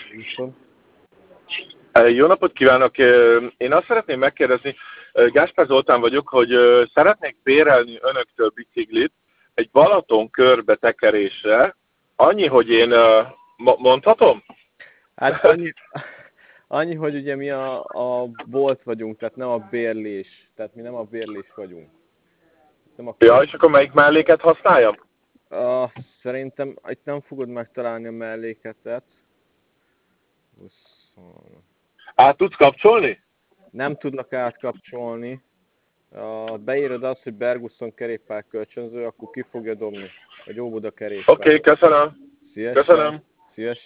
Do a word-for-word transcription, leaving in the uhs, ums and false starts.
Viszont. Jó napot kívánok! Én azt szeretném megkérdezni, Gáspár Zoltán vagyok, hogy szeretnék bérelni önöktől biciklit egy Balaton körbe tekerésre. Annyi, hogy én mondhatom? Hát annyi, annyi, hogy ugye mi a, a bolt vagyunk, tehát nem a bérlés. Tehát mi nem a bérlés vagyunk. Nem a Ja, és akkor melyik melléket használjam? Uh, szerintem itt nem fogod megtalálni a melléketet. huszon... Át tudsz kapcsolni? Nem tudnak átkapcsolni. Uh, beírod azt, hogy Bergusson kerékpár kölcsönző, akkor ki fogja dobni. Vagy Óbuda kerékpár. Oké, okay, köszönöm. Szívesen. Köszönöm. Szívesen.